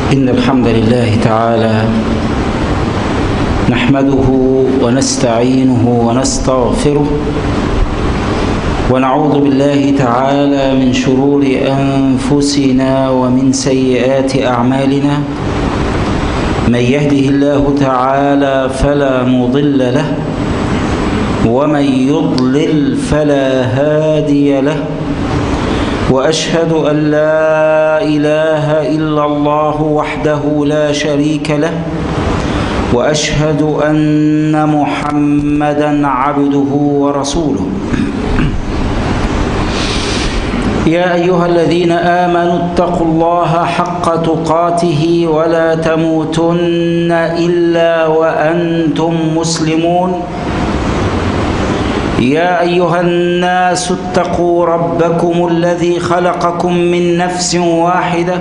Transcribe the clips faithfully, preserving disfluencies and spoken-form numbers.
إن الحمد لله تعالى نحمده ونستعينه ونستغفره ونعوذ بالله تعالى من شرور أنفسنا ومن سيئات أعمالنا. من يهده الله تعالى فلا مضل له ومن يضلل فلا هادي له، وأشهد أن لا إله إلا الله وحده لا شريك له، وأشهد أن محمدًا عبده ورسوله. يا أيها الذين آمنوا اتقوا الله حق تقاته ولا تموتن إلا وأنتم مسلمون. يا أيها الناس اتقوا ربكم الذي خلقكم من نفس واحدة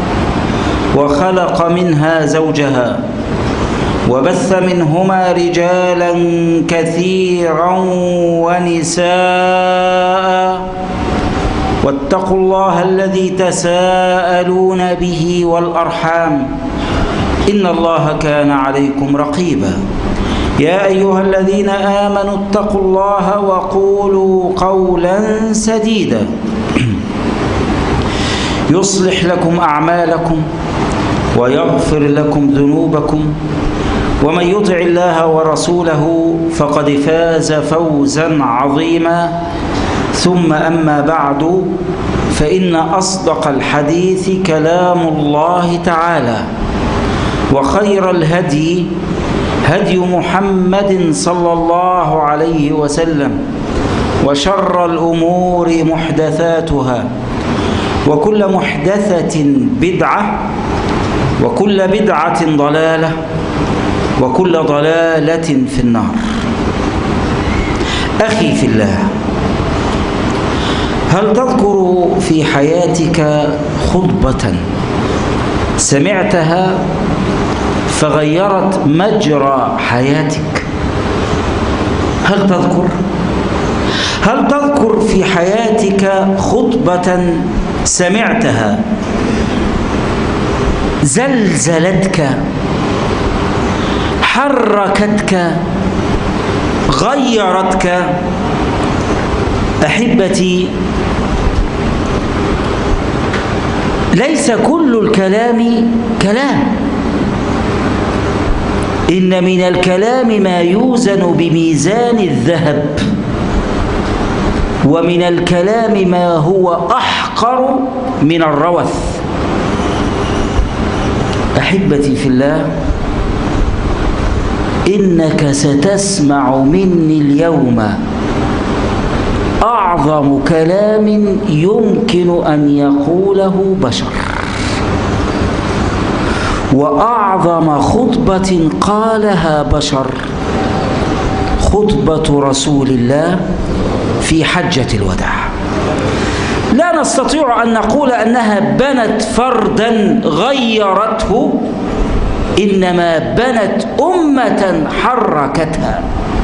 وخلق منها زوجها وبث منهما رجالا كثيرا ونساء، واتقوا الله الذي تساءلون به والأرحام إن الله كان عليكم رقيبا. يا أيها الذين آمنوا اتقوا الله وقولوا قولا سديدا يصلح لكم أعمالكم ويغفر لكم ذنوبكم، ومن يطع الله ورسوله فقد فاز فوزا عظيما. ثم أما بعد، فإن أصدق الحديث كلام الله تعالى، وخير الهدي هدي محمد صلى الله عليه وسلم، وشر الأمور محدثاتها، وكل محدثة بدعة، وكل بدعة ضلالة، وكل ضلالة في النار. أخي في الله، هل تذكر في حياتك خطبة سمعتها فغيرت مجرى حياتك؟ هل تذكر؟ هل تذكر في حياتك خطبة سمعتها زلزلتك، حركتك، غيرتك؟ أحبتي، ليس كل الكلام كلام، إن من الكلام ما يوزن بميزان الذهب، ومن الكلام ما هو أحقر من الروث. أحبتي في الله، إنك ستسمع مني اليوم أعظم كلام يمكن أن يقوله بشر، وأعظم خطبة قالها بشر، خطبة رسول الله في حجة الوداع. لا نستطيع أن نقول أنها بنت فردا غيرته، إنما بنت أمة حركتها.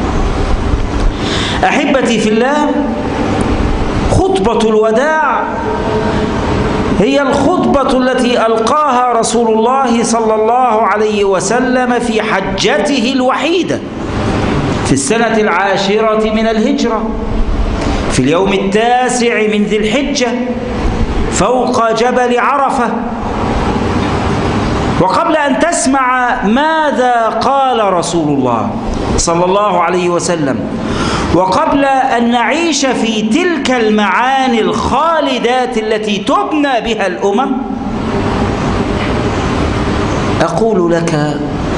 أحبتي في الله، خطبة الوداع هي الخطبة التي ألقاها رسول الله صلى الله عليه وسلم في حجته الوحيدة في السنة العاشرة من الهجرة، في اليوم التاسع من ذي الحجة، فوق جبل عرفة. وقبل أن تسمع ماذا قال رسول الله صلى الله عليه وسلم، وقبل أن نعيش في تلك المعاني الخالدات التي تبنى بها الأمم، أقول لك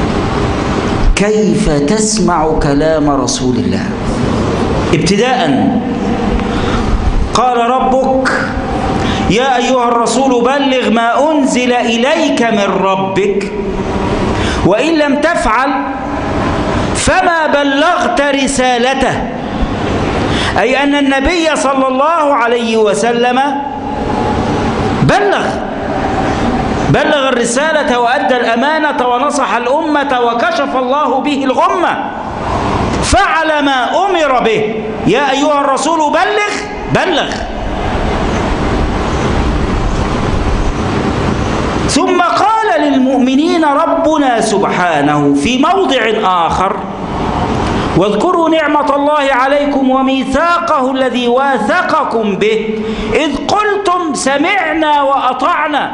كيف تسمع كلام رسول الله. ابتداء، قال ربك يا أيها الرسول بلغ ما أنزل إليك من ربك، وإن لم تفعل فما بلغت رسالته. أي أن النبي صلى الله عليه وسلم بلغ بلغ الرسالة وأدى الأمانة ونصح الأمة وكشف الله به الغمة، فعل ما أمر به. يا أيها الرسول بلغ بلغ ثم قال للمؤمنين ربنا سبحانه في موضع آخر: واذكروا نعمة الله عليكم وميثاقه الذي واثقكم به إذ قلتم سمعنا وأطعنا.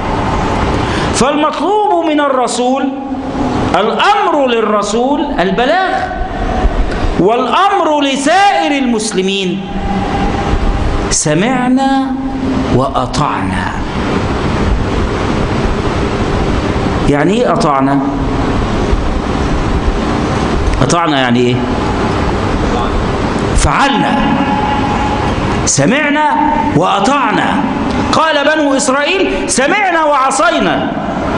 فالمطلوب من الرسول، الأمر للرسول البلاغ، والأمر لسائر المسلمين سمعنا وأطعنا. يعني إيه أطعنا؟ أطعنا يعني إيه؟ فعلنا. سمعنا وأطعنا. قال بنو إسرائيل سمعنا وعصينا.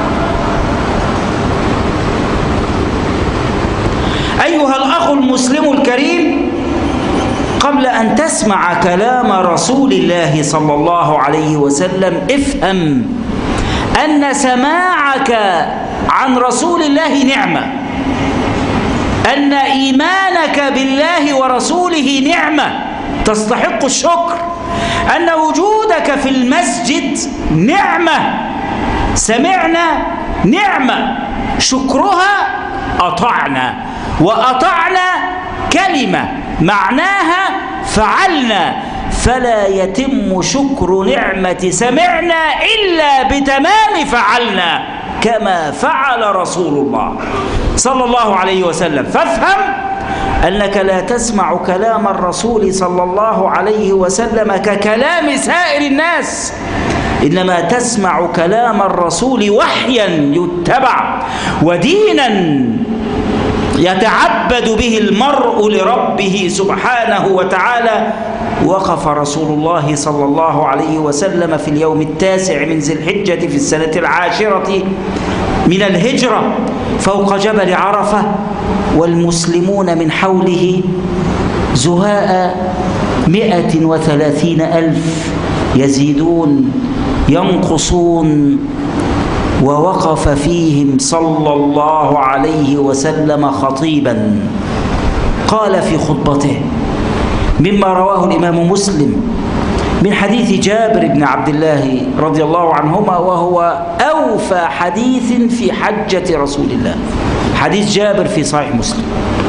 أيها الأخ المسلم الكريم، قبل أن تسمع كلام رسول الله صلى الله عليه وسلم افهم أن سماعك عن رسول الله نعمة، أن إيمانك بالله ورسوله نعمة تستحق الشكر، أن وجودك في المسجد نعمة، سمعنا نعمة، شكرها أطعنا. وأطعنا كلمة معناها فعلنا، فلا يتم شكر نعمة سمعنا إلا بتمام فعلنا كما فعل رسول الله صلى الله عليه وسلم. فافهم أنك لا تسمع كلام الرسول صلى الله عليه وسلم ككلام سائر الناس، إنما تسمع كلام الرسول وحيا يتبع ودينا يتعبد به المرء لربه سبحانه وتعالى. وقف رسول الله صلى الله عليه وسلم في اليوم التاسع من ذي الحجة في السنة العاشرة من الهجرة فوق جبل عرفة، والمسلمون من حوله زهاء مئة وثلاثين ألف، يزيدون ينقصون. ووقف فيهم صلى الله عليه وسلم خطيبا، قال في خطبته مما رواه الإمام مسلم من حديث جابر بن عبد الله رضي الله عنهما، وهو أوفى حديث في حجة رسول الله، حديث جابر في صحيح مسلم.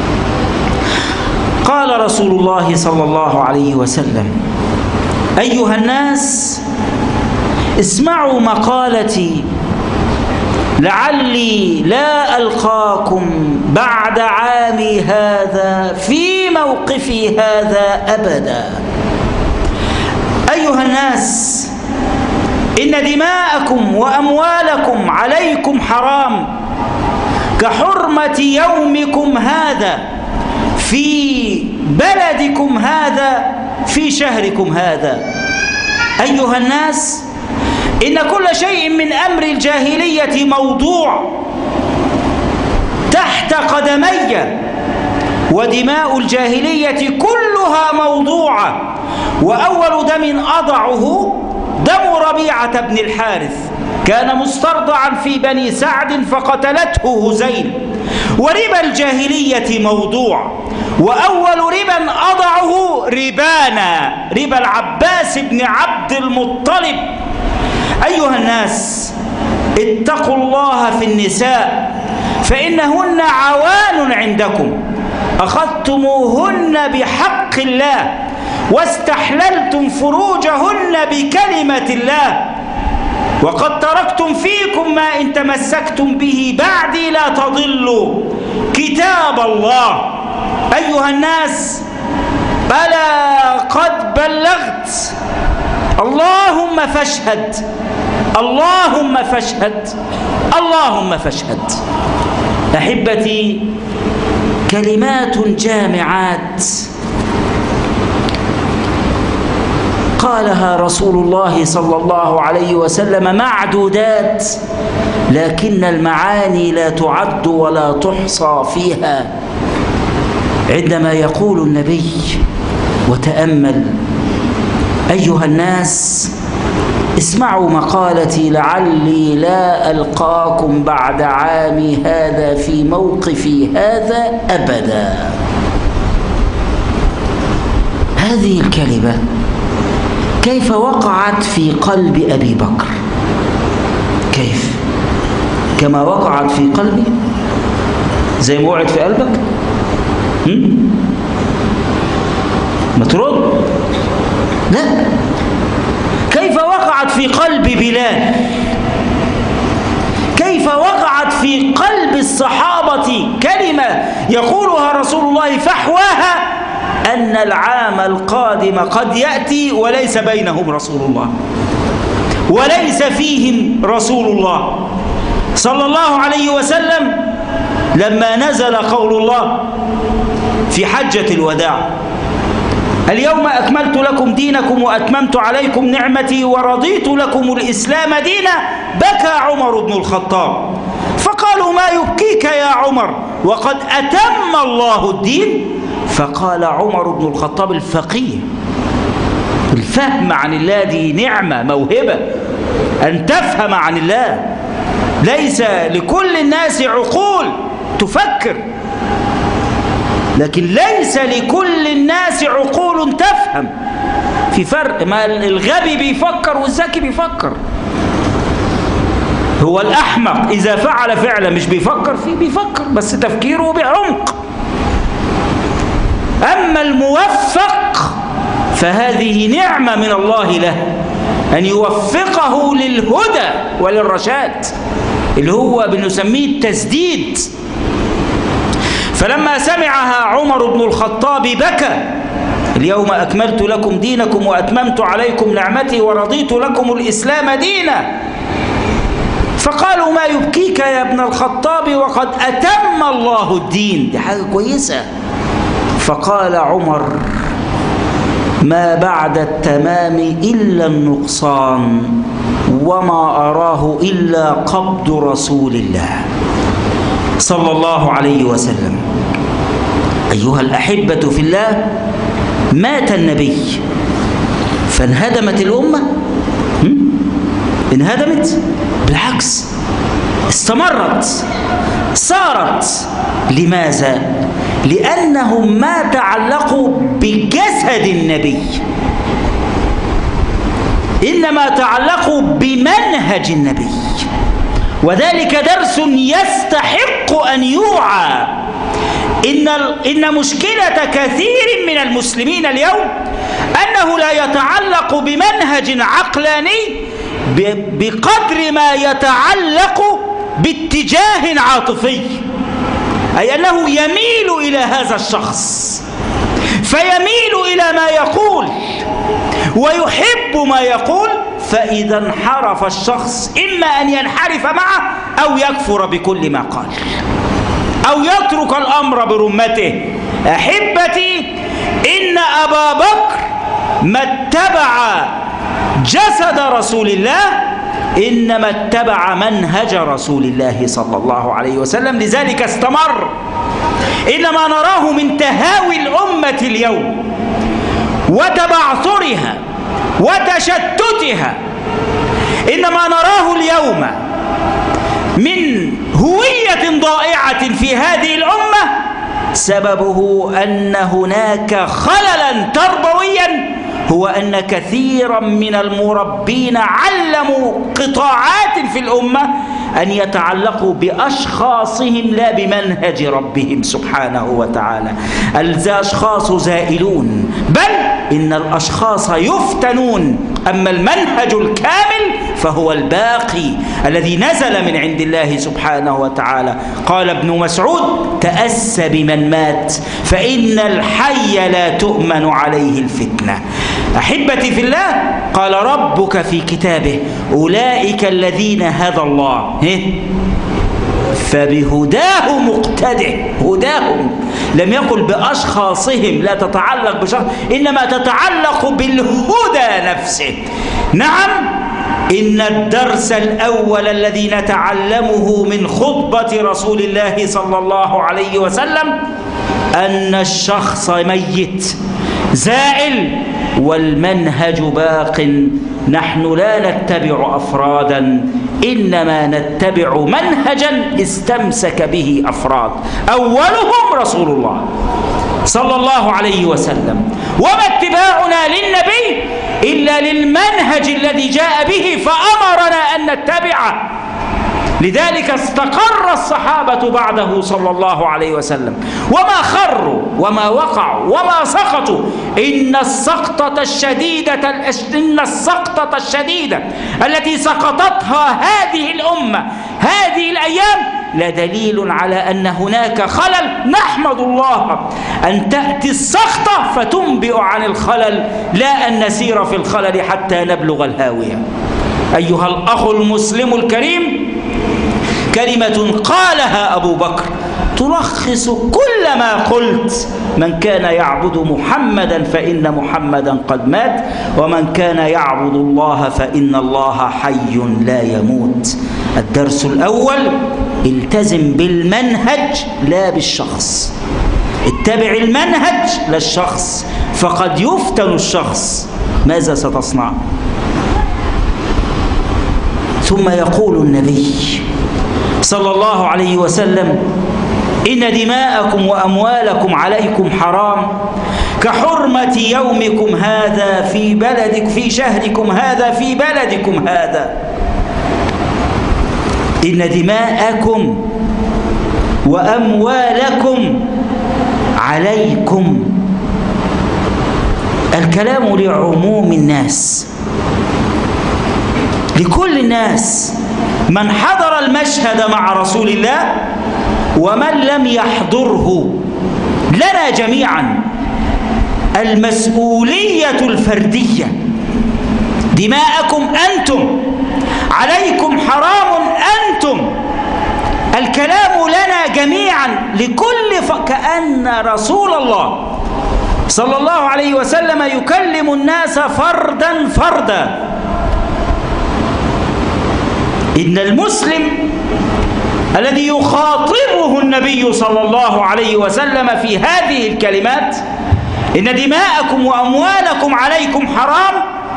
قال رسول الله صلى الله عليه وسلم: أيها الناس اسمعوا مقالتي لعلي لا ألقاكم بعد عامي هذا في موقفي هذا أبدا. أيها الناس إن دماءكم وأموالكم عليكم حرام كحرمة يومكم هذا في بلدكم هذا في شهركم هذا. أيها الناس إن كل شيء من أمر الجاهلية موضوع تحت قدمي، ودماء الجاهلية كلها موضوعة، وأول دم أضعه دم ربيعة بن الحارث، كان مسترضعا في بني سعد فقتلته هزيل. وربا الجاهلية موضوع، وأول ربا أضعه ربانا، ربا العباس بن عبد المطلب. أيها الناس اتقوا الله في النساء فإنهن عوان عندكم، أخذتموهن بحق الله واستحللتم فروجهن بكلمة الله، وقد تركتم فيكم ما إن تمسكتم به بعدي لا تضلوا كتاب الله. أيها الناس ألا قد بلغت؟ اللهم فاشهد، اللهم فاشهد، اللهم فاشهد. أحبتي، كلمات جامعات قالها رسول الله صلى الله عليه وسلم معدودات، لكن المعاني لا تعد ولا تحصى فيها. عندما يقول النبي، وتأمل: أيها الناس اسمعوا مقالتي لعلي لا ألقاكم بعد عامي هذا في موقفي هذا أبدا. هذه الكلمة كيف وقعت في قلب أبي بكر؟ كيف؟ كما وقعت في قلبي؟ زي ما وقعت في قلبك؟ هم؟ ما ترد؟ لا. كيف وقعت في قلب بلال؟ كيف وقعت في قلب الصحابة كلمة يقولها رسول الله فحواها أن العام القادم قد يأتي وليس بينهم رسول الله وليس فيهم رسول الله صلى الله عليه وسلم، لما نزل قول الله في حجة الوداع: اليوم أكملت لكم دينكم وأتممت عليكم نعمتي ورضيت لكم الإسلام دينا، بكى عمر بن الخطاب فقالوا: ما يبكيك يا عمر وقد أتم الله الدين؟ فقال عمر بن الخطاب الفقيه: الفهم عن الله دي نعمة موهبة، أن تفهم عن الله. ليس لكل الناس عقول تفكر، لكن ليس لكل الناس عقول تفهم. في فرق، ما الغبي بيفكر والذكي بيفكر. هو الأحمق إذا فعل فعلا مش بيفكر فيه، بيفكر بس تفكيره بعمق. أما الموفق فهذه نعمة من الله له، أن يوفقه للهدى وللرشاد اللي هو بنسميه التسديد. فلما سمعها عمر بن الخطاب بكى: اليوم أكملت لكم دينكم وأتممت عليكم نعمتي ورضيت لكم الإسلام دينا. فقالوا: ما يبكيك يا ابن الخطاب وقد أتم الله الدين؟ دي حاجة كويسة. فقال عمر: ما بعد التمام إلا النقصان، وما أراه إلا قبض رسول الله صلى الله عليه وسلم. أيها الأحبة في الله، مات النبي فانهدمت الأمة؟ انهدمت؟ بالعكس، استمرت، صارت. لماذا؟ لأنهم ما تعلقوا بجسد النبي، إنما تعلقوا بمنهج النبي، وذلك درس يستحق أن يوعى. إن إن مشكلة كثير من المسلمين اليوم أنه لا يتعلق بمنهج عقلاني بقدر ما يتعلق باتجاه عاطفي، أي أنه يميل إلى هذا الشخص فيميل إلى ما يقول ويحب ما يقول، فإذا انحرف الشخص إما أن ينحرف معه أو يكفر بكل ما قال أو يترك الأمر برمته. أحبتي، إن أبا بكر ما اتبع جسد رسول الله، إنما اتبع منهج رسول الله صلى الله عليه وسلم، لذلك استمر. إنما نراه من تهاوي الأمة اليوم وتبعثرها وتشتتها، إنما نراه اليوم من هوية ضائعة في هذه الأمة سببه أن هناك خللا تربويا، هو أن كثيرا من المربين علموا قطاعات في الأمة أن يتعلقوا بأشخاصهم لا بمنهج ربهم سبحانه وتعالى. الأشخاص زائلون، بل إن الأشخاص يفتنون، أما المنهج الكامل فهو الباقي الذي نزل من عند الله سبحانه وتعالى. قال ابن مسعود: تأس بمن مات فإن الحي لا تؤمن عليه الفتنة. أحبتي في الله، قال ربك في كتابه: أولئك الذين هدى الله فبهداه مقتده. هداهم، لم يقل بأشخاصهم، لا تتعلق بشخص، إنما تتعلق بالهدى نفسه. نعم، إن الدرس الأول الذي نتعلمه من خطبة رسول الله صلى الله عليه وسلم أن الشخص ميت زائل والمنهج باق. نحن لا نتبع أفرادا، إنما نتبع منهجا استمسك به أفراد، أولهم رسول الله صلى الله عليه وسلم. وما اتباعنا للنبي إلا للمنهج الذي جاء به فأمرنا أن نتبعه. لذلك استقر الصحابة بعده صلى الله عليه وسلم، وما خروا وما وقعوا وما سقطوا. إن السقطة الشديدة إن السقطة الشديدة التي سقطتها هذه الأمة هذه الأيام لدليل على أن هناك خلل. نحمد الله أن تأتي السقطة فتنبئ عن الخلل، لا أن نسير في الخلل حتى نبلغ الهاوية. أيها الأخ المسلم الكريم، كلمة قالها أبو بكر تلخص كل ما قلت: من كان يعبد محمدا فإن محمدا قد مات، ومن كان يعبد الله فإن الله حي لا يموت. الدرس الأول: التزم بالمنهج لا بالشخص. اتبع المنهج لا الشخص، فقد يفتن الشخص. ماذا ستصنع؟ ثم يقول النبي صلى الله عليه وسلم: إن دماءكم وأموالكم عليكم حرام كحرمة يومكم هذا في بلدك في شهركم هذا في بلدكم هذا. إن دماءكم وأموالكم عليكم. الكلام لعموم الناس، لكل الناس، من حضر المشهد مع رسول الله ومن لم يحضره. لنا جميعا المسؤولية الفردية. دماءكم أنتم، عليكم حرام أنتم. الكلام لنا جميعا لكل ف... كأن رسول الله صلى الله عليه وسلم يكلم الناس فردا فردا. إن المسلم الذي يخاطبه النبي صلى الله عليه وسلم في هذه الكلمات: إن دماءكم وأموالكم عليكم حرام.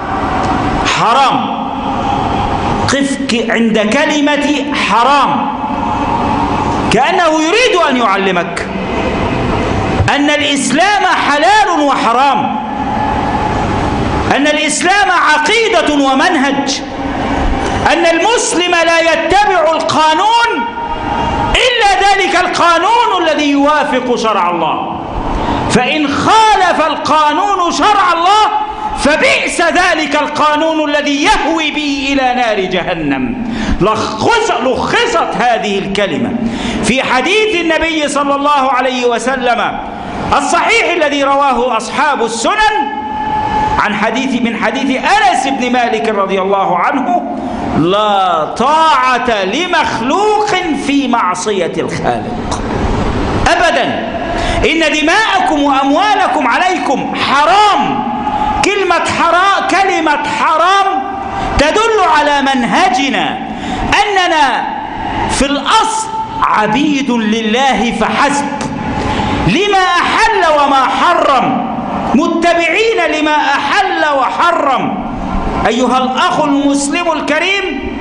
حرام، قف عند كلمة حرام، كأنه يريد أن يعلمك أن الإسلام حلال وحرام، أن الإسلام عقيدة ومنهج، أن المسلم لا يتبع القانون إلا ذلك القانون الذي يوافق شرع الله، فإن خالف القانون شرع الله فبئس ذلك القانون الذي يهوي به إلى نار جهنم. لخصت هذه الكلمة في حديث النبي صلى الله عليه وسلم الصحيح الذي رواه أصحاب السنن عن حديث من حديث أنس بن مالك رضي الله عنه: لا طاعة لمخلوق في معصية الخالق أبدا. إن دماءكم وأموالكم عليكم حرام. كلمة حرام كلمة حرام تدل على منهجنا أننا في الأصل عبيد لله فحسب، لما أحل وما حرم، متبعين لما أحل وحرم. أيها الأخ المسلم الكريم،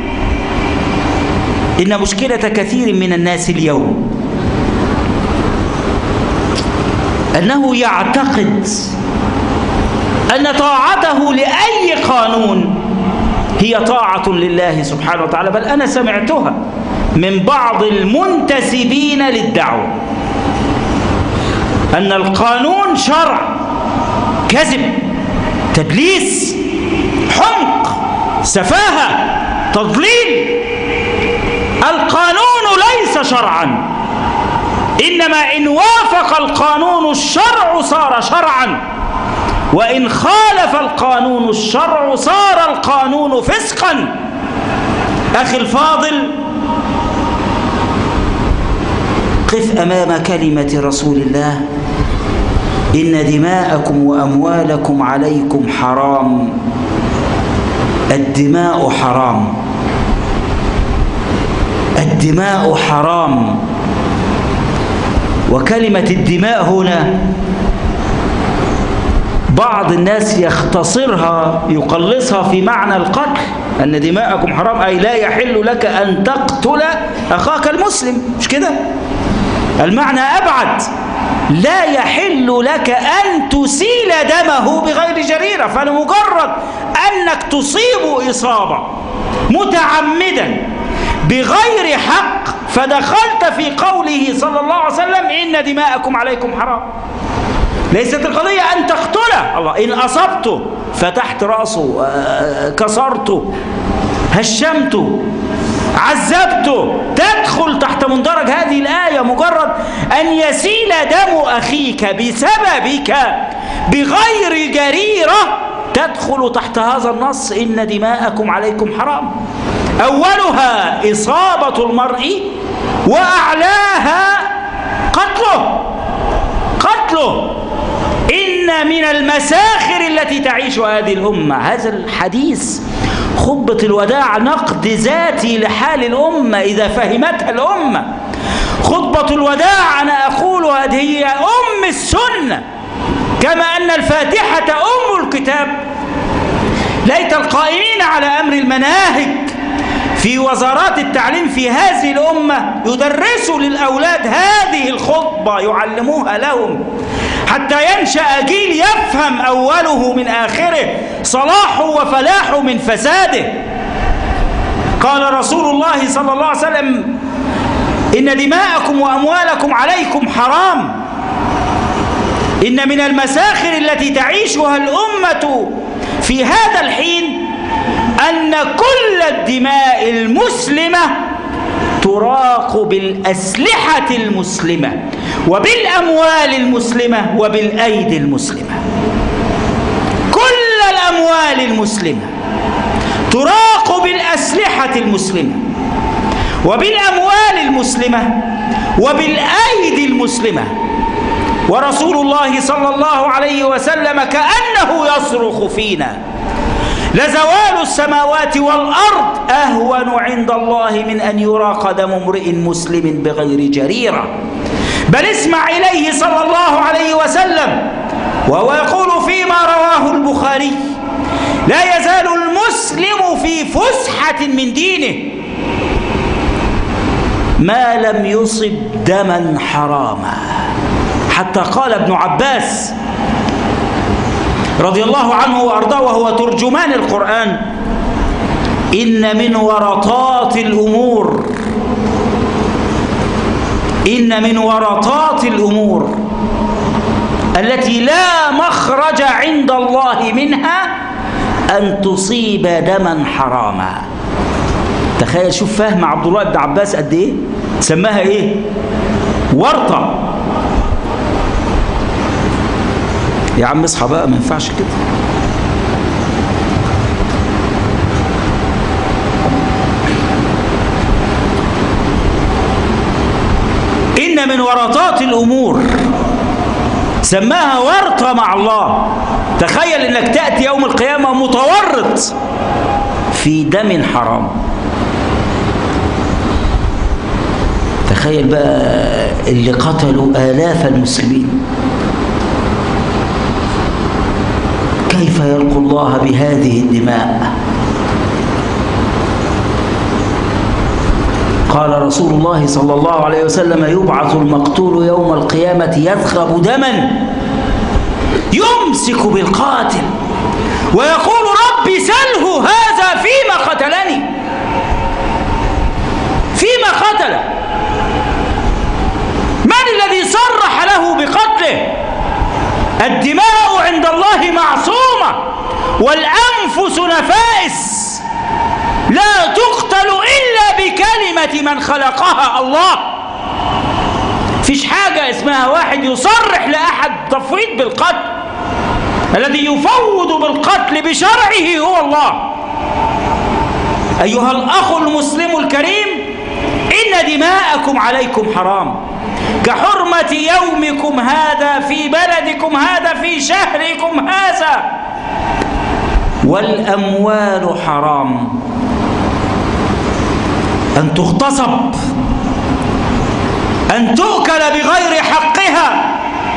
إن مشكلة كثير من الناس اليوم أنه يعتقد أن طاعته لأي قانون هي طاعة لله سبحانه وتعالى. بل أنا سمعتها من بعض المنتسبين للدعوة أن القانون شرع. كذب، تدليس، حمق، سفاهة، تضليل. القانون ليس شرعا، إنما إن وافق القانون الشرع صار شرعا، وإن خالف القانون الشرع صار القانون فسقا. أخي الفاضل، قف أمام كلمة رسول الله: إن دماءكم وأموالكم عليكم حرام. الدماء حرام، الدماء حرام. وكلمة الدماء هنا بعض الناس يختصرها يقلصها في معنى القتل، أن دماءكم حرام أي لا يحل لك أن تقتل أخاك المسلم، مش كده؟ المعنى أبعد، لا يحل لك أن تسيل دمه بغير جريرة. فلمجرد أنك تصيب إصابة متعمدا بغير حق فدخلت في قوله صلى الله عليه وسلم إن دماءكم عليكم حرام. ليست القضية أن تقتله، الله إن أصبته فتحت رأسه، كسرته، هشمته، عذبته، تدخل تحت مندرج هذه الآية. مجرد أن يسيل دم أخيك بسببك بغير جريرة تدخل تحت هذا النص إن دماءكم عليكم حرام. أولها إصابة المرء وأعلاها قتله قتله إن من المساخر التي تعيش هذه الأمة. هذا الحديث خطبة الوداع نقد ذاتي لحال الأمة إذا فهمتها الأمة. خطبة الوداع أنا أقول هذه هي أم السنة، كما أن الفاتحة أم الكتاب. ليت القائمين على أمر المناهج في وزارات التعليم في هذه الأمة يدرسوا للأولاد هذه الخطبة، يعلموها لهم حتى ينشأ جيل يفهم أوله من آخره، صلاحه وفلاحه من فساده. قال رسول الله صلى الله عليه وسلم إن دماءكم وأموالكم عليكم حرام. إن من المساخر التي تعيشها الأمة في هذا الحين أن كل الدماء المسلمة تراق بالأسلحة المسلمة وبالأموال المسلمة وبالأيدي المسلمة. كل الأموال المسلمة تراق بالأسلحة المسلمة وبالأموال المسلمة وبالأيدي المسلمة. ورسول الله صلى الله عليه وسلم كأنه يصرخ فينا لزوال السماوات والأرض أهون عند الله من أن يراق دم امرئ مسلم بغير جريرة. بل اسمع إليه صلى الله عليه وسلم وهو يقول فيما رواه البخاري لا يزال المسلم في فسحة من دينه ما لم يصب دما حراما. حتى قال ابن عباس رضي الله عنه وأرضاه وهو ترجمان القرآن إن من ورطات الأمور إن من ورطات الأمور التي لا مخرج عند الله منها أن تصيب دما حراما. تخيل، شوف فهم عبد الله بن عباس قد إيه، سماها إيه؟ ورطة. يا عم اصحى بقى، ما ينفعش كده. إن من ورطات الأمور سماها ورطة مع الله. تخيل إنك تأتي يوم القيامة متورط في دم حرام. تخيل بقى اللي قتلوا آلاف المسلمين كيف يلقوا الله بهذه الدماء. قال رسول الله صلى الله عليه وسلم يبعث المقتول يوم القيامة يذخب دما يمسك بالقاتل ويقول ربي سله هذا فيما قتلني، فيما قتله، من الذي صرح له بقتله؟ الدماء عند الله معصومة والأنفس نفائس لا تقتل إلا بكلمة من خلقها الله. فيش حاجة اسمها واحد يصرح لأحد تفويض بالقتل. الذي يفوض بالقتل بشرعه هو الله. أيها الأخ المسلم الكريم إن دماءكم عليكم حرام كحرمة يومكم هذا في بلدكم هذا في شهركم هذا. والأموال حرام أن تغتصب، أن تؤكل بغير حقها.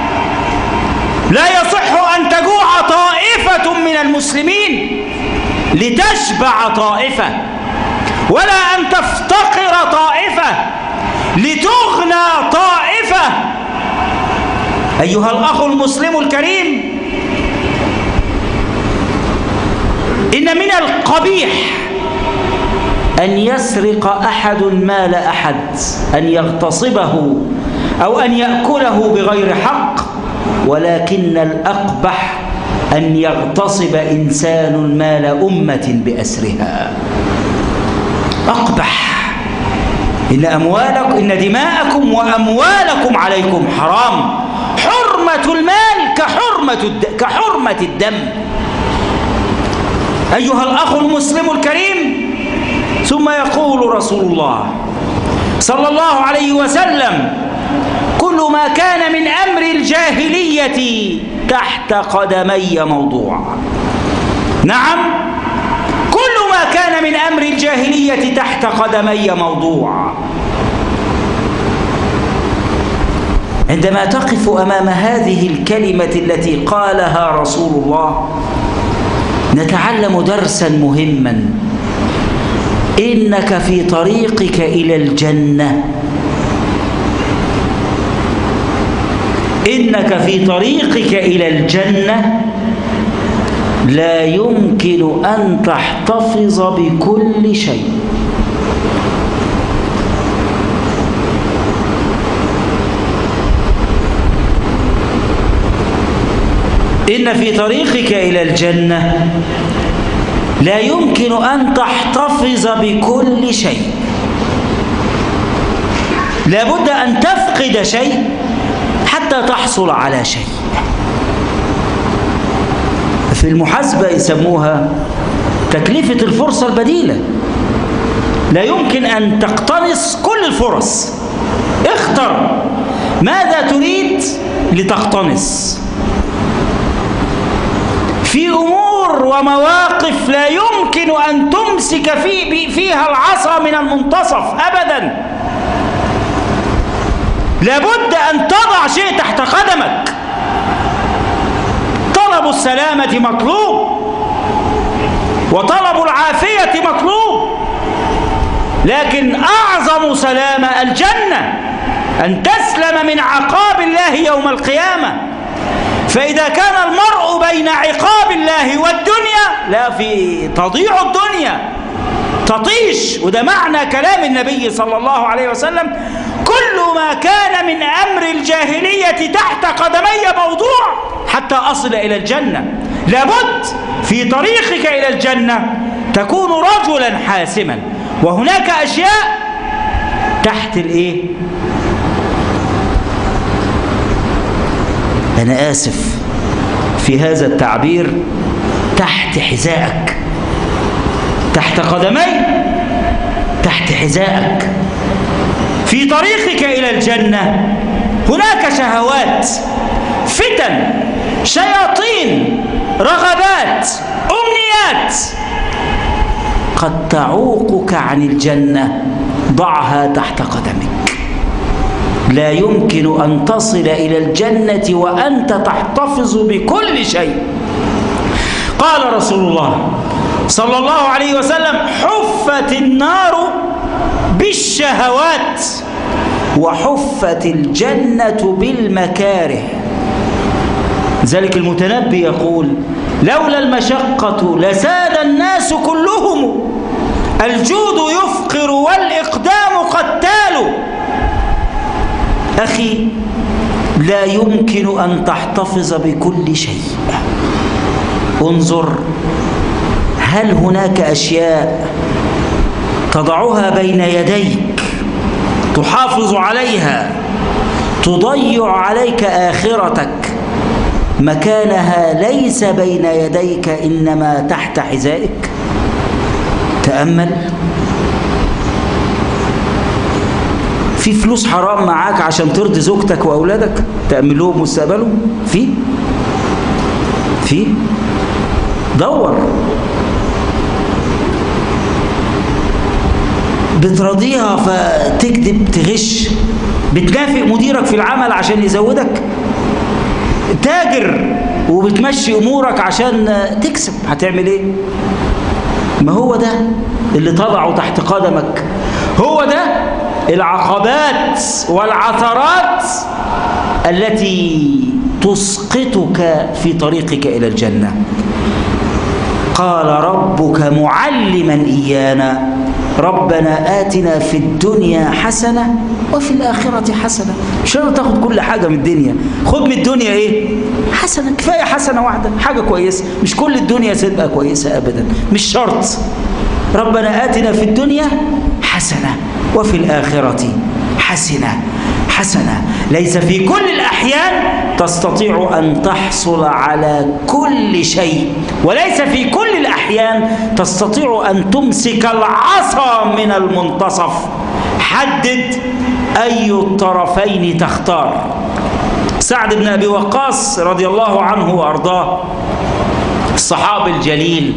لا يصح أن تجوع طائفة من المسلمين لتشبع طائفة، ولا أن تفتقر طائفة لتغنى طائفة. أيها الأخ المسلم الكريم إن من القبيح أن يسرق أحد مال أحد، أن يغتصبه أو أن يأكله بغير حق، ولكن الأقبح أن يغتصب إنسان مال أمة بأسرها. أقبح. إن أموالكم إن دماءكم وأموالكم عليكم حرام، حرمة المال كحرمة الد... كحرمة الدم. أيها الأخ المسلم الكريم، ثم يقول رسول الله صلى الله عليه وسلم: كل ما كان من أمر الجاهلية تحت قدمي موضوع. نعم، كل ما كان من أمر الجاهلية تحت قدمي موضوع. عندما تقف أمام هذه الكلمة التي قالها رسول الله نتعلم درسا مهما: إنك في طريقك إلى الجنة، إنك في طريقك إلى الجنة لا يمكن أن تحتفظ بكل شيء. إن في طريقك إلى الجنة لا يمكن أن تحتفظ بكل شيء، لابد أن تفقد شيء حتى تحصل على شيء. في المحاسبة يسموها تكلفة الفرصة البديلة. لا يمكن أن تقتنص كل الفرص. اختر ماذا تريد لتقتنص. في أمور ومواقف لا يمكن أن تمسك في فيها العصا من المنتصف أبدا. لابد أن تضع شيء تحت قدمك. طلب السلامة مطلوب وطلب العافية مطلوب، لكن أعظم سلامة الجنة، أن تسلم من عقاب الله يوم القيامة. فإذا كان المرء بين عقاب الله والدنيا لا في تضيع الدنيا، تطيش. وده معنى كلام النبي صلى الله عليه وسلم: كل ما كان من أمر الجاهلية تحت قدمي موضوع حتى أصل إلى الجنة. لابد في طريقك إلى الجنة تكون رجلا حاسما، وهناك أشياء تحت الإيه؟ أنا آسف في هذا التعبير، تحت حذائك، تحت قدمي، تحت حذائك. في طريقك إلى الجنة هناك شهوات، فتن، شياطين، رغبات، أمنيات قد تعوقك عن الجنة. ضعها تحت قدمك. لا يمكن أن تصل إلى الجنة وأنت تحتفظ بكل شيء. قال رسول الله صلى الله عليه وسلم: حفت النار بالشهوات وحفت الجنة بالمكاره. ذلك المتنبي يقول: لولا المشقة لساد الناس كلهم، الجود يفقر والإقدام قتال. أخي، لا يمكن أن تحتفظ بكل شيء. انظر، هل هناك أشياء تضعها بين يديك تحافظ عليها، تضيع عليك آخرتك، مكانها ليس بين يديك إنما تحت حذائك؟ تأمل. في فلوس حرام معاك عشان ترضي زوجتك وأولادك، تأمن لهم مستقبلهم؟ في في دور. بترضيها فتكذب، تغش، بتكافئ مديرك في العمل عشان يزودك، تاجر وبتمشي أمورك عشان تكسب، هتعمل ايه؟ ما هو ده اللي تضعه تحت قدمك، هو ده العقبات والعثرات التي تسقطك في طريقك إلى الجنة. قال ربك معلما إيانا: ربنا آتنا في الدنيا حسنة وفي الآخرة حسنة. مش هتقدر تاخد كل حاجة من الدنيا، خد من الدنيا إيه؟ حسنة، كفاية حسنة واحدة، حاجة كويسة. مش كل الدنيا تبقى كويسة أبدا، مش شرط. ربنا آتنا في الدنيا حسنة وفي الآخرة حسنة. حسنة ليس في كل الأحيان تستطيع أن تحصل على كل شيء، وليس في كل الأحيان تستطيع أن تمسك العصا من المنتصف. حدد أي الطرفين تختار. سعد بن أبي وقاص رضي الله عنه وأرضاه، الصحابي الجليل،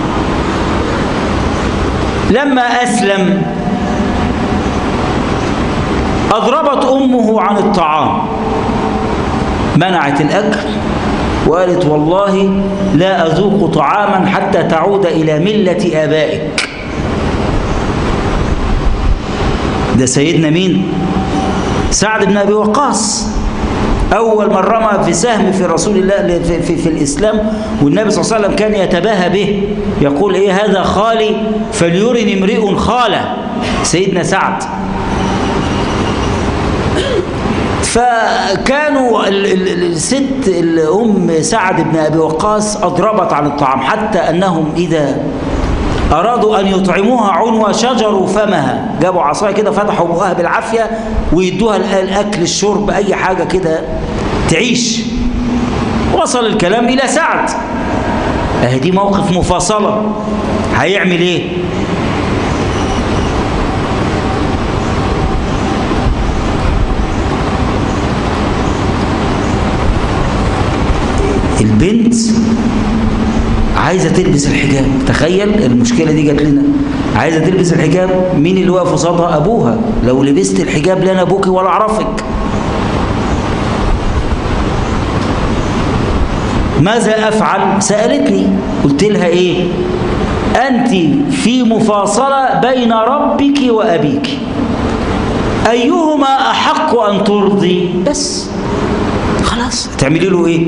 لما أسلم أضربت أمه عن الطعام، منعت الأكل وقالت والله لا أذوق طعاما حتى تعود إلى ملة آبائك. ده سيدنا مين؟ سعد بن أبي وقاص، أول من رمى في سهم في رسول الله في, في, في الإسلام، والنبي صلى الله عليه وسلم كان يتباهى به، يقول إيه هذا خالي فليرني امرئ خاله. سيدنا سعد. فكانوا الست الأم سعد بن أبي وقاص أضربت عن الطعام، حتى أنهم إذا أرادوا أن يطعموها عنوة شجروا فمها، جابوا عصاية كده فتحوا بقها بالعافية ويدوها الأكل الشرب أي حاجة كده تعيش. وصل الكلام إلى سعد، أهدي موقف مفاصلة، هيعمل إيه؟ البنت عايزة تلبس الحجاب. تخيل المشكلة دي جات لنا، عايزة تلبس الحجاب، مين اللي واقف قصادها؟ أبوها. لو لبست الحجاب لا أنا أبوك ولا أعرفك. ماذا أفعل؟ سألتني، قلت لها إيه؟ أنت في مفاصلة بين ربك وأبيك، أيهما أحق أن ترضي؟ بس خلاص تعملي له إيه؟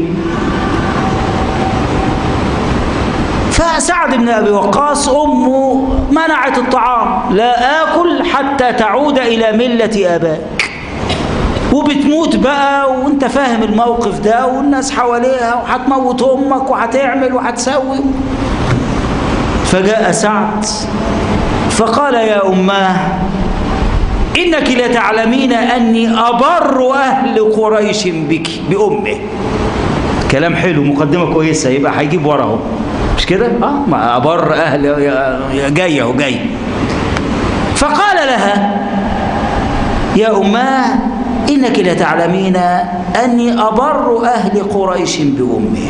فسعد بن أبي وقاص أمه منعت الطعام، لا آكل حتى تعود إلى ملة آبائك، وبتموت بقى وانت فاهم الموقف ده، والناس حواليها وهتموت أمك وهتعمل وهتسوي. فجاء سعد فقال يا أماه إنك لتعلمين أني أبر أهل قريش بك بأمه. كلام حلو، مقدمة كويسة، يبقى هيجيب وراه مش كده؟ اه ما أبر أهل، جاي اهو جاي. فقال لها يا أماه إنك لتعلمين أني أبر أهل قريش بأمه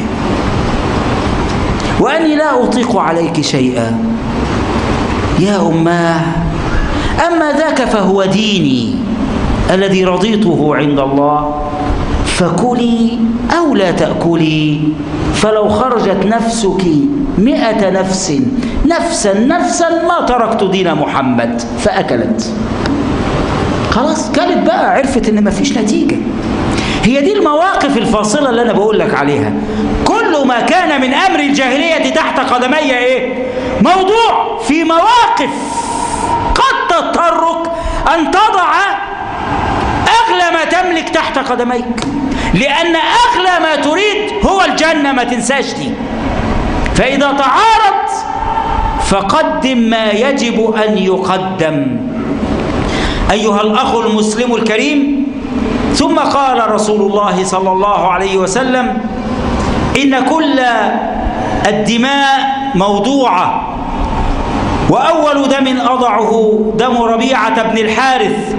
وأني لا أطيق عليك شيئا. يا أماه أما ذاك فهو ديني الذي رضيته عند الله، فكلي أو لا تأكلي، فلو خرجت نفسك مئة نفس نفسا نفسا ما تركت دين محمد. فأكلت، خلاص كلت بقى، عرفت إن مفيش نتيجة. هي دي المواقف الفاصلة اللي أنا بقول لك عليها. كل ما كان من أمر الجاهلية تحت قدمي إيه؟ موضوع. في مواقف قد تضطرك أن تضع أغلى ما تملك تحت قدميك، لأن أغلى ما تريد هو الجنة، ما تنساش دي. فإذا تعارض فقدم ما يجب أن يقدم. أيها الأخ المسلم الكريم، ثم قال رسول الله صلى الله عليه وسلم إن كل الدماء موضوعة، وأول دم أضعه دم ربيعة بن الحارث،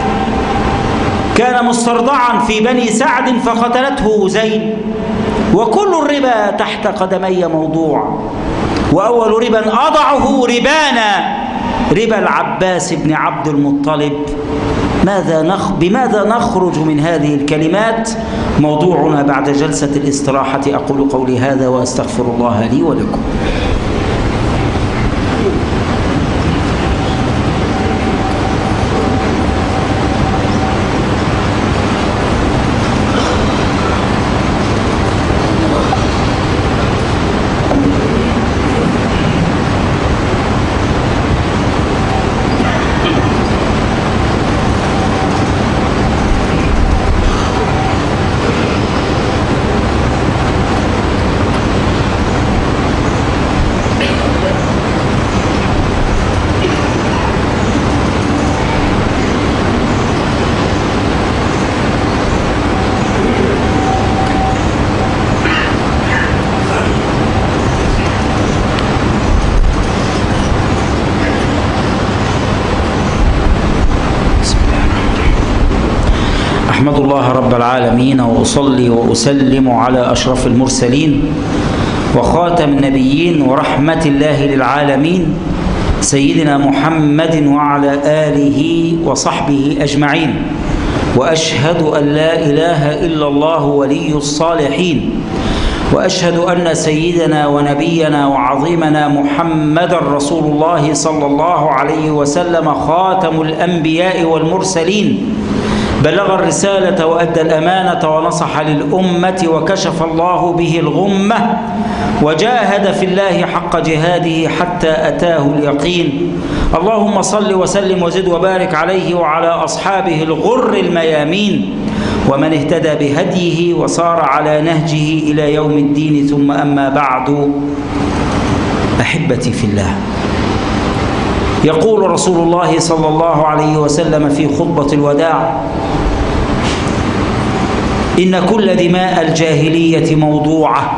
كان مسترضعا في بني سعد فقتلته زين، وكل الربا تحت قدمي موضوع، وأول ربا أضعه ربانا ربا العباس بن عبد المطلب. ماذا نخ... بماذا نخرج من هذه الكلمات؟ موضوعنا بعد جلسة الاستراحة. أقول قولي هذا وأستغفر الله لي ولكم. أحمد الله رب العالمين وأصلي وأسلم على أشرف المرسلين وخاتم النبيين ورحمة الله للعالمين سيدنا محمد وعلى آله وصحبه أجمعين. وأشهد أن لا إله إلا الله ولي الصالحين، وأشهد أن سيدنا ونبينا وعظيمنا محمد رسول الله صلى الله عليه وسلم خاتم الأنبياء والمرسلين، بلغ الرسالة وأدى الأمانة ونصح للأمة وكشف الله به الغمة، وجاهد في الله حق جهاده حتى أتاه اليقين. اللهم صل وسلم وزد وبارك عليه وعلى أصحابه الغر الميامين ومن اهتدى بهديه وصار على نهجه إلى يوم الدين. ثم أما بعد، أحبتي في الله، يقول رسول الله صلى الله عليه وسلم في خطبة الوداع: إن كل دماء الجاهلية موضوعة،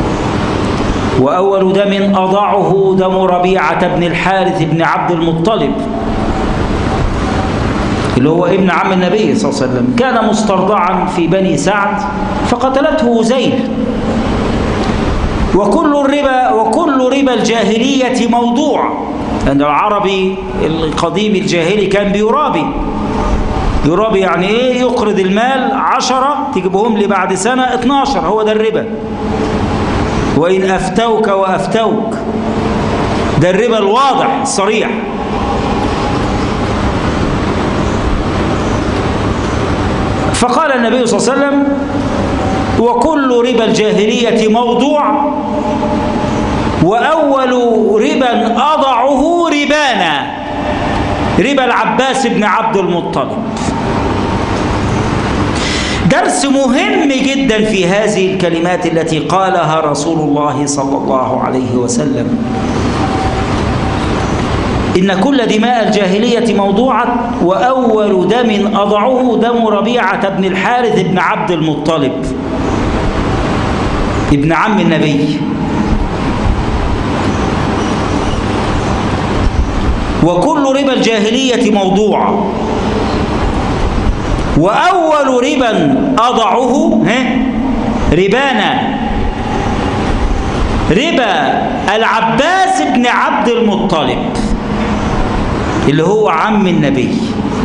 وأول دم أضعه دم ربيعة بن الحارث بن عبد المطلب، اللي هو ابن عم النبي صلى الله عليه وسلم. كان مسترضعا في بني سعد فقتلته هزيل. وكل الربا وكل ربا الجاهلية موضوع، لأن العربي القديم الجاهلي كان بيرابي. يرابي يعني إيه؟ يقرض المال عشرة تجيبهم لي بعد سنة اتناشر، هو ده الربا. وإن أفتوك وأفتوك، ده الربا الواضح الصريح. فقال النبي صلى الله عليه وسلم: وكل ربا الجاهلية موضوع، وأول ربا أضعه ربانا، ربا العباس بن عبد المطلب. درس مهم جدا في هذه الكلمات التي قالها رسول الله صلى الله عليه وسلم: إن كل دماء الجاهلية موضوعة، وأول دم أضعه دم ربيعة بن الحارث بن عبد المطلب ابن عم النبي. وكل ربا الجاهلية موضوع، وأول ربا أضعه ربانا، ربا العباس بن عبد المطلب اللي هو عم النبي.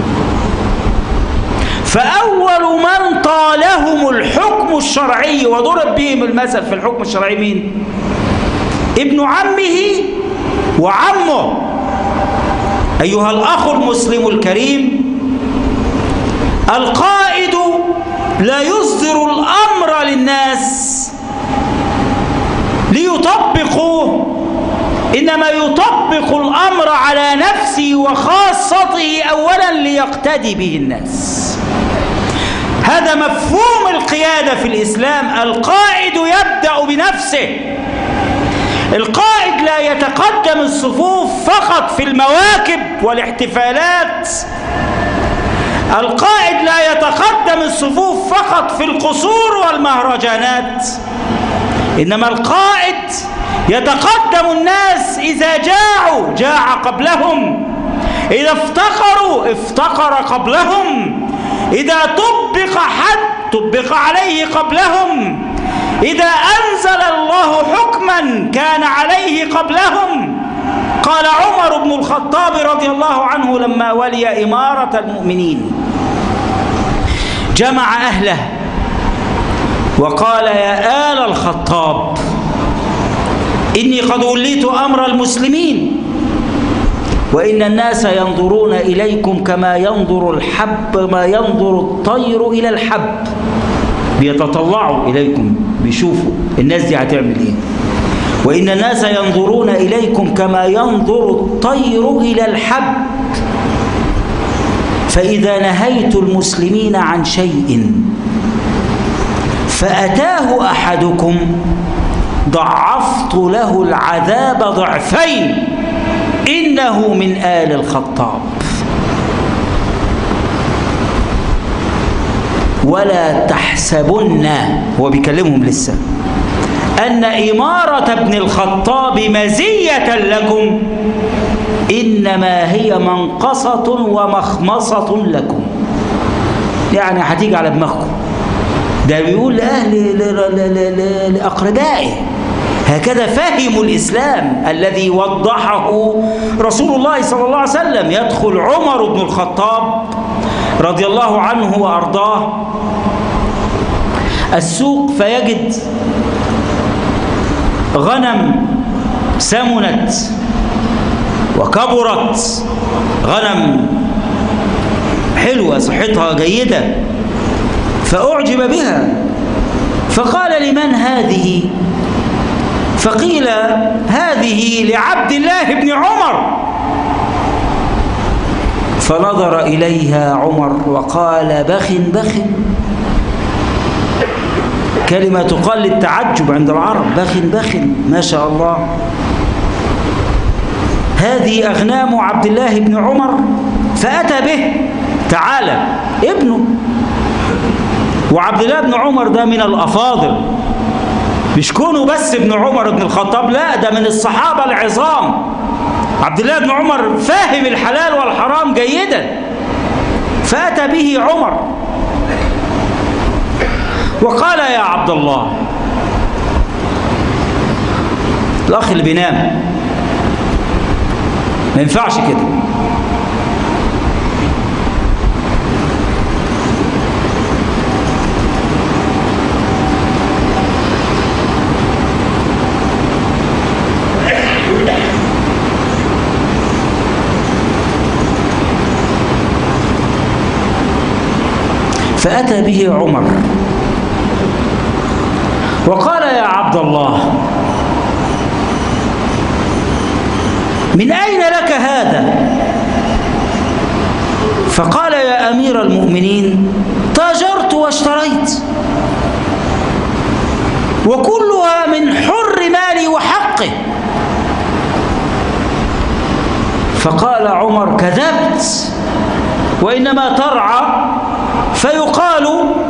فأول من طالهم الحكم الشرعي وضرب بهم المثل في الحكم الشرعي مين؟ ابن عمه وعمه. أيها الأخ المسلم الكريم، القائد لا يصدر الأمر للناس ليطبقوه، إنما يطبق الأمر على نفسه وخاصته أولا ليقتدي به الناس. هذا مفهوم القيادة في الإسلام. القائد يبدأ بنفسه. القائد لا يتقدم الصفوف فقط في المواكب والاحتفالات. القائد لا يتقدم الصفوف فقط في القصور والمهرجانات، إنما القائد يتقدم الناس إذا جاعوا جاع قبلهم، إذا افتقروا افتقر قبلهم، إذا طبق حد طبق عليه قبلهم، إذا أنزل الله حكما كان عليه قبلهم. قال عمر بن الخطاب رضي الله عنه لما ولي إمارة المؤمنين، جمع أهله وقال: يا آل الخطاب، إني قد وليت أمر المسلمين، وإن الناس ينظرون إليكم كما ينظر الحب ما ينظر الطير إلى الحب. بيتطلعوا إليكم، بيشوفوا الناس دي هتعمل إيه. وإن الناس ينظرون إليكم كما ينظر الطير إلى الحب، فإذا نهيت المسلمين عن شيء فأتاه أحدكم ضعفت له العذاب ضعفين، إنه من آل الخطاب. ولا تحسبن، هو بيكلمهم لسه، أن إمارة ابن الخطاب مزية لكم، إنما هي منقصة ومخمصة لكم. يعني هتيجي على دماغكم. ده بيقول لأهل لأقربائه. هكذا فهموا الإسلام الذي وضحه رسول الله صلى الله عليه وسلم. يدخل عمر بن الخطاب رضي الله عنه وأرضاه السوق فيجد غنم سمنت وكبرت، غنم حلوة صحتها جيدة، فأعجب بها فقال لمن هذه؟ فقيل هذه لعبد الله بن عمر. فنظر إليها عمر وقال بخ بخ، كلمة تقال للتعجب عند العرب، بخ بخ ما شاء الله. هذه أغنام عبد الله بن عمر. فأتى به، تعالى ابنه. وعبد الله بن عمر ده من الأفاضل، مش كونه بس ابن عمر بن الخطاب، لا ده من الصحابة العظام. عبد الله بن عمر فاهم الحلال والحرام جيدا. فأتى به عمر وقال يا عبد الله، الأخ اللي بينام ما ينفعش كده. فأتى به عمر وقال يا عبد الله من أين لك هذا؟ فقال يا أمير المؤمنين تاجرت واشتريت، وكلها من حر مالي وحقه. فقال عمر كذبت، وإنما ترعى فيقال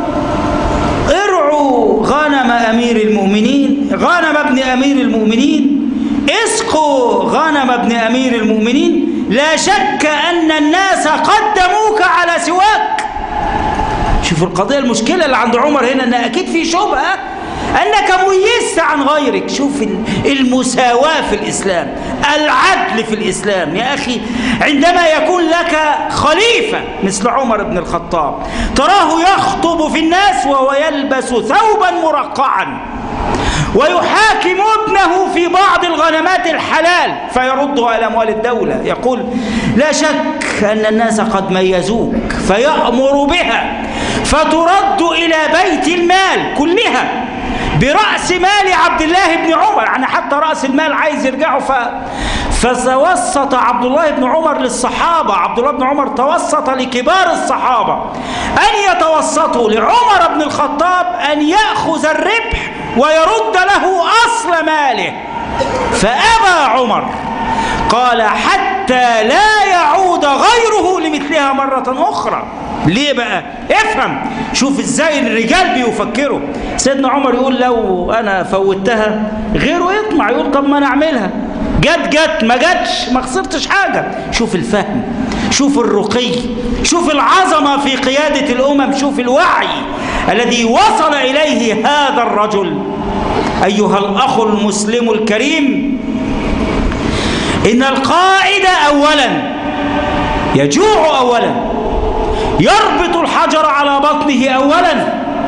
ارعوا غنم أمير المؤمنين، غنم ابن أمير المؤمنين، اسقوا غنم ابن أمير المؤمنين، لا شك أن الناس قدموك على سواك. شوف القضية، المشكلة اللي عند عمر هنا أن أكيد في شبهة أنك ميزت عن غيرك. شوف المساواة في الإسلام، العدل في الإسلام. يا أخي عندما يكون لك خليفة مثل عمر بن الخطاب تراه يخطب في الناس وهو يلبس ثوبا مرقعا ويحاكم ابنه في بعض الغنمات الحلال فيردها إلى أموال الدولة، يقول لا شك أن الناس قد ميزوك، فيأمر بها فترد إلى بيت المال كلها برأس مال عبد الله بن عمر. يعني حتى رأس المال عايز يرجعه. ف... فتوسط عبد الله بن عمر للصحابة، عبد الله بن عمر توسط لكبار الصحابة أن يتوسطوا لعمر بن الخطاب أن يأخذ الربح ويرد له أصل ماله. فأبى عمر، قال حتى لا يعود غيره لمثلها مرة أخرى. ليه بقى؟ افهم، شوف ازاي الرجال بيفكروا. سيدنا عمر يقول لو انا فوتها غيره يطمع، يقول طب ما انا اعملها، جت جت ما جتش ما خسرتش حاجة. شوف الفهم، شوف الرقي، شوف العظمة في قيادة الأمم، شوف الوعي الذي وصل إليه هذا الرجل. أيها الأخ المسلم الكريم، إن القائد أولا يجوع، أولا يربط الحجر على بطنه، أولا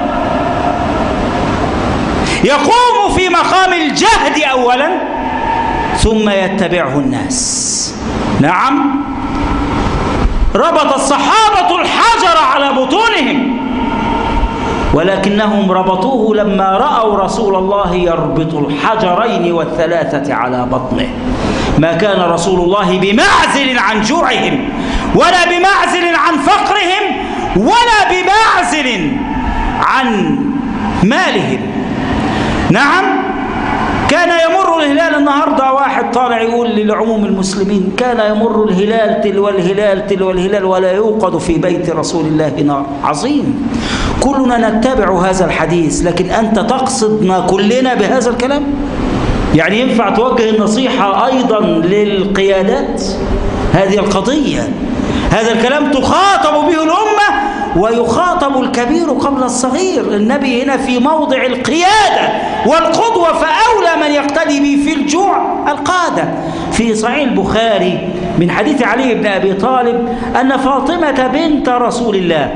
يقوم في مقام الجهد أولا، ثم يتبعه الناس. نعم، ربط الصحابة الحجر على بطونهم، ولكنهم ربطوه لما رأوا رسول الله يربط الحجرين والثلاثة على بطنه. ما كان رسول الله بمعزل عن جوعهم، ولا بمعزل عن فقرهم، ولا بمعزل عن مالهم. نعم، كان يمر الهلال. النهاردة واحد طالع يقول لعموم المسلمين كان يمر الهلال تلو الهلال تلو الهلال ولا يوقد في بيت رسول الله نار. عظيم، كلنا نتبع هذا الحديث، لكن أنت تقصدنا كلنا بهذا الكلام؟ يعني ينفع توجه النصيحة أيضا للقيادات؟ هذه القضية، هذا الكلام تخاطب به الأمة ويخاطب الكبير قبل الصغير. النبي هنا في موضع القيادة والقدوة، فأولى من يقتدي به في الجوع القادة. في صحيح البخاري من حديث علي بن أبي طالب أن فاطمة بنت رسول الله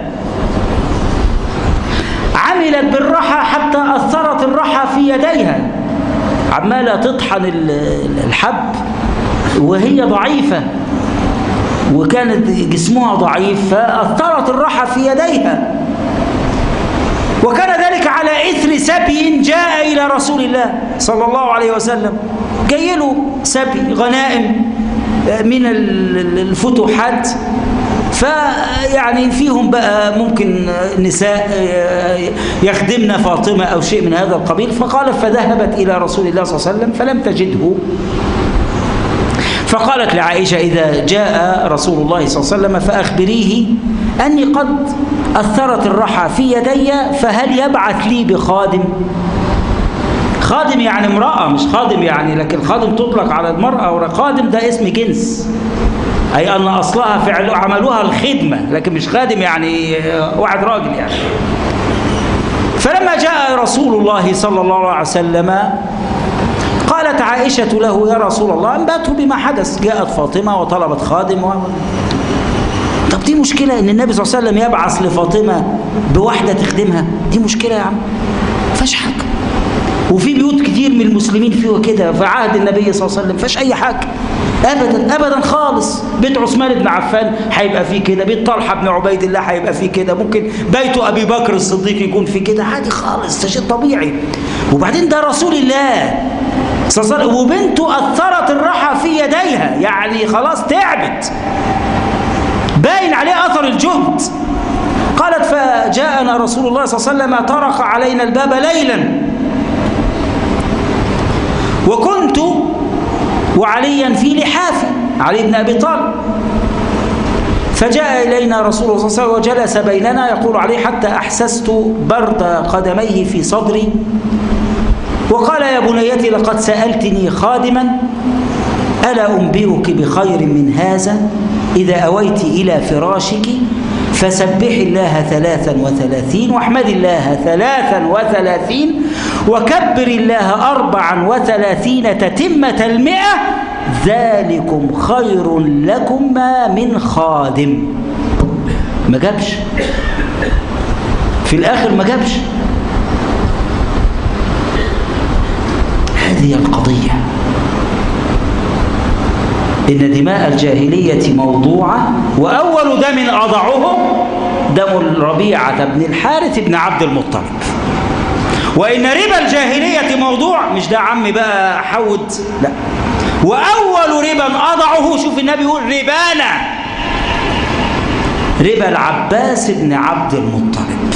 عملت بالرحى حتى أثرت الرحى في يديها، عمالة تطحن الحب وهي ضعيفة وكانت جسمها ضعيف، فأثرت الرحى في يديها. وكان ذلك على إثر سبي جاء إلى رسول الله صلى الله عليه وسلم، جاي له سبي غنائم من الفتوحات، فيعني فيهم بقى ممكن نساء يخدمن فاطمة أو شيء من هذا القبيل. فقال فذهبت إلى رسول الله صلى الله عليه وسلم فلم تجده، فقالت لعائشة إذا جاء رسول الله صلى الله عليه وسلم فأخبريه أني قد أثرت الرحى في يدي، فهل يبعث لي بخادم؟ خادم يعني امرأة، مش خادم يعني، لكن خادم تطلق على المرأة، وخادم ده اسم جنس، أي أن أصلها فعل عملوها الخدمة، لكن مش خادم يعني واحد راجل يعني. فلما جاء رسول الله صلى الله عليه وسلم قالت عائشة له يا رسول الله أنبأته بما حدث، جاءت فاطمة وطلبت خادم و... طب دي مشكلة إن النبي صلى الله عليه وسلم يبعث لفاطمة بواحدة تخدمها؟ دي مشكلة يا عم، فاش حاجة. وفي بيوت كتير من المسلمين فيه كده في عهد النبي صلى الله عليه وسلم، فاش أي حاجة أبدا أبدا خالص. بيت عثمان بن عفان هيبقى فيه كده، بيت طلحة بن عبيد الله هيبقى فيه كده، ممكن بيت أبي بكر الصديق يكون فيه كده، عادي خالص، ده شيء طبيعي. وبعدين ده رسول الله صلى الله عليه وسلم، وبنته أثرت الرحى في يديها، يعني خلاص تعبت، باين عليه أثر الجهد. قالت فجاءنا رسول الله صلى الله عليه وسلم طرق علينا الباب ليلا وكنت وعليا في لحافي، علي بن أبي طالب، فجاء إلينا رسول الله صلى الله عليه وسلم وجلس بيننا يقول عليه حتى أحسست برد قدميه في صدري، وقال يا بنيتي لقد سألتني خادما ألا أنبئك بخير من هذا؟ إذا أويت إلى فراشك فسبح الله ثلاثا وثلاثين واحمد الله ثلاثا وثلاثين وكبر الله أربعا وثلاثين تتمة المئة، ذلكم خير لكما من خادم. ما جابش في الآخر، ما جابش. هذه القضية، إن دماء الجاهلية موضوعة، وأول دم أضعه دم ربيعة بن الحارث بن عبد المطلب. وإن ربا الجاهلية موضوع، مش ده عمي بقى حود، لا، وأول ربا أضعه، شوف النبي يقول ربانا، ربا العباس بن عبد المطلب.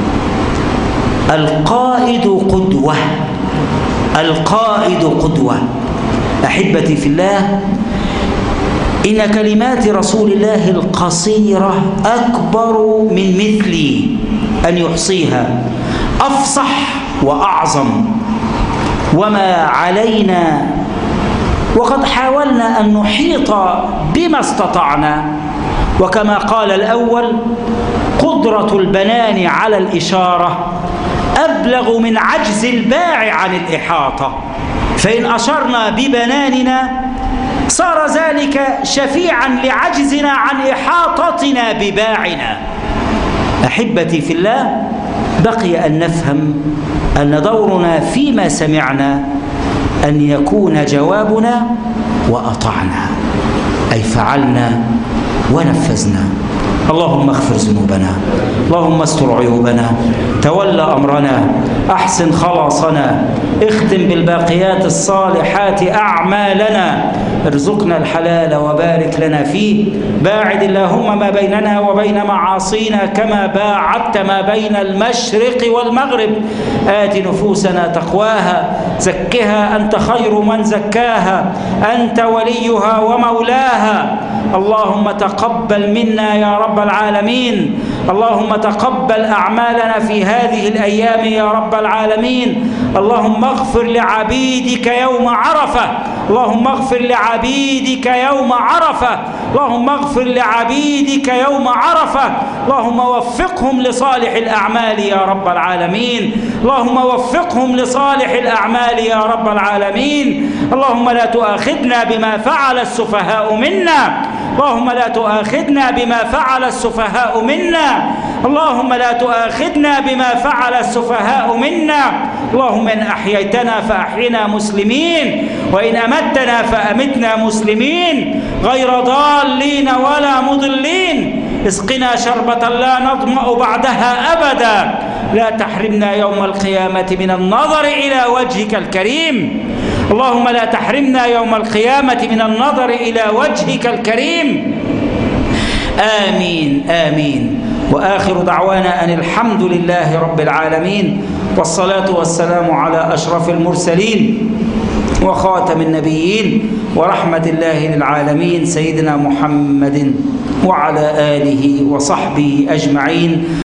القائد قدوة، القائد قدوة. أحبتي في الله، إن كلمات رسول الله القصيرة أكبر من مثلي أن يحصيها، أفصح وأعظم. وما علينا، وقد حاولنا أن نحيط بما استطعنا، وكما قال الأول قدرة البنان على الإشارة أبلغ من عجز الباع عن الإحاطة، فإن أشرنا ببناننا صار ذلك شفيعا لعجزنا عن إحاطتنا بباعنا. أحبتي في الله، بقي أن نفهم أن دورنا فيما سمعنا أن يكون جوابنا وأطعنا، أي فعلنا ونفذنا. اللهم اغفر ذنوبنا، اللهم استر عيوبنا، تولى أمرنا، أحسن خلاصنا، اختم بالباقيات الصالحات أعمالنا، ارزقنا الحلال وبارك لنا فيه، باعد اللهم ما بيننا وبين معاصينا كما باعدت ما بين المشرق والمغرب. آت نفوسنا تقواها، زكها أنت خير من زكاها، أنت وليها ومولاها. اللهم تقبل منا يا رب العالمين، اللهم تقبل أعمالنا في هذه الأيام يا رب العالمين. اللهم اغفر لعبيدك يوم عرفة، اللهم اغفر لعبيدك يوم عرفة، اللهم اغفر لعبيدك يوم عرفة، اللهم وفقهم لصالح الأعمال يا رب العالمين، اللهم وفقهم لصالح الأعمال يا رب العالمين. اللهم لا تؤاخذنا بما فعل السفهاء منا، اللهم لا تؤاخذنا بما فعل السفهاء منا، اللهم لا تؤاخذنا بما فعل السفهاء منا. اللهم إن أحييتنا فأحينا مسلمين، وإن أمتنا فأمتنا مسلمين، غير ضالين ولا مضلين. اسقنا شربة لا نظمأ بعدها أبدا، لا تحرمنا يوم القيامة من النظر إلى وجهك الكريم. اللهم لا تحرمنا يوم القيامة من النظر إلى وجهك الكريم. آمين آمين. وآخر دعوانا أن الحمد لله رب العالمين، والصلاة والسلام على أشرف المرسلين وخاتم النبيين ورحمة الله للعالمين سيدنا محمد وعلى آله وصحبه أجمعين.